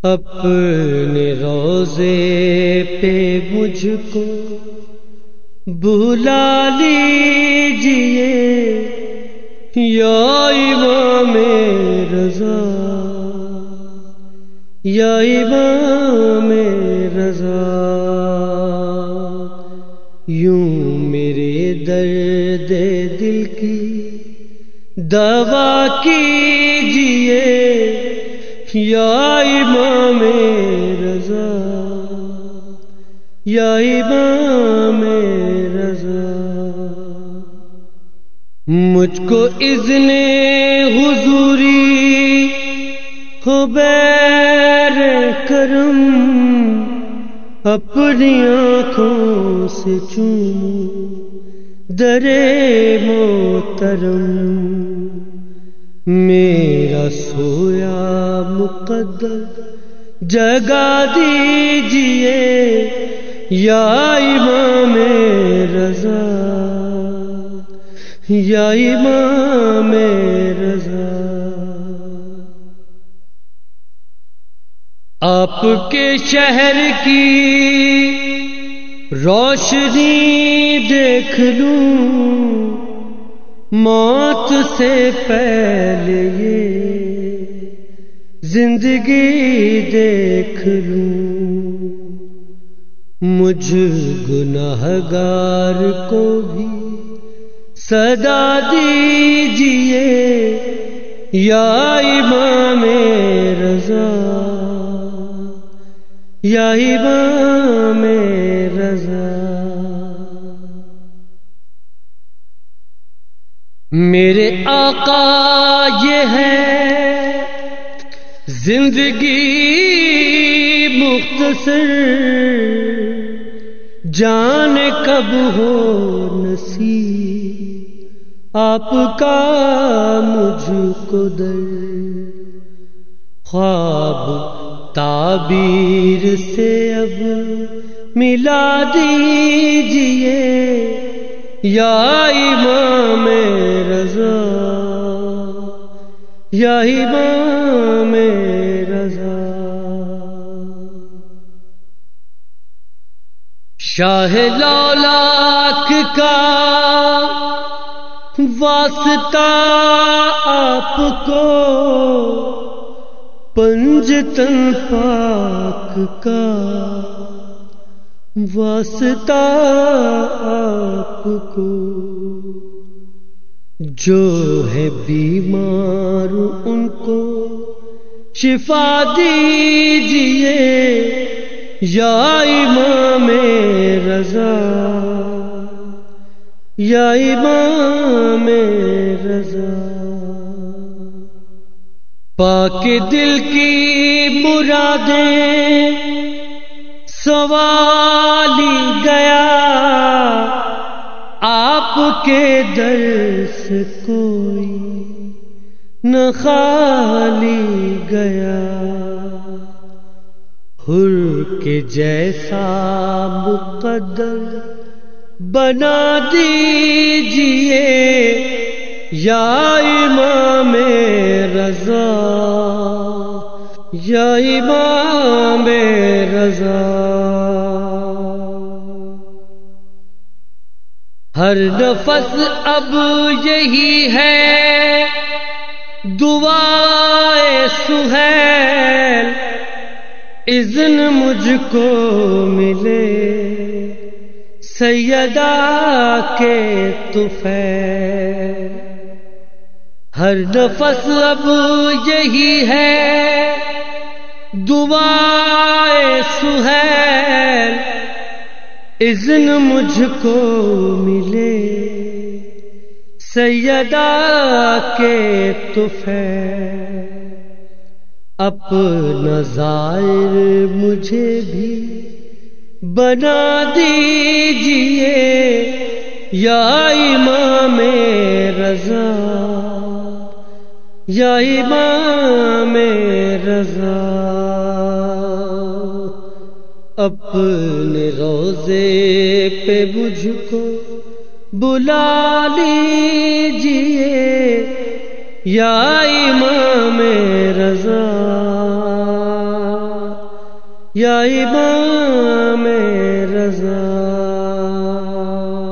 اپنے روضے پہ مجھ کو بلا لیجئے یا امام رضا، یا امام رضا۔ یوں میرے درد دل کی دوا کیجئے یا امام رضا، یا امام رضا۔ مجھ کو اذن حضوری ہو بیر کرم، اپنی آنکھوں سے چوموں در محترم۔ میرا سویا مقدر جگا دیجئے یا امام رضا، یا امام رضا۔ آپ کے شہر کی روشنی دیکھ لوں، موت سے پہلے یہ زندگی دیکھ لوں۔ مجھ گناہگار کو بھی صدا دیجئے یا امام رضا، یا امام رضا۔ میرے آقا یہ ہے زندگی مختصر، جان کب ہو نصیب آپ کا مجھ کو در۔ خواب تعبیر سے اب ملا دیجئے یا امام رضا، یا امام رضا۔ شاہ لولاک کا واسطہ آپ کو، پنجتن پاک کا واسطہ آپ کو۔ جو ہے بیمار ان کو شفا دیجئے یا امام رضا، یا امام رضا۔ پاک دل کی مرادیں سوالی گیا، آپ کے در سے کوئی نہ خالی گیا۔ حر کے جیسا مقدر بنا دیجئے یا امام رضا، یا امام رضا۔ ہر نفس اب یہی ہے دعائے سہیل، اذن مجھ کو ملے سیدہ کے طفیل۔ ہر نفس اب یہی ہے دعائے سہیل، اذن مجھ کو ملے سیدہ کے طفیل۔ اپنا ظاہر مجھے بھی بنا دیجئے یا امام رضا، یا امام رضا۔ اپنے روضے پہ مجھ کو بلا لیجئے یا امام رضا، یا امام رضا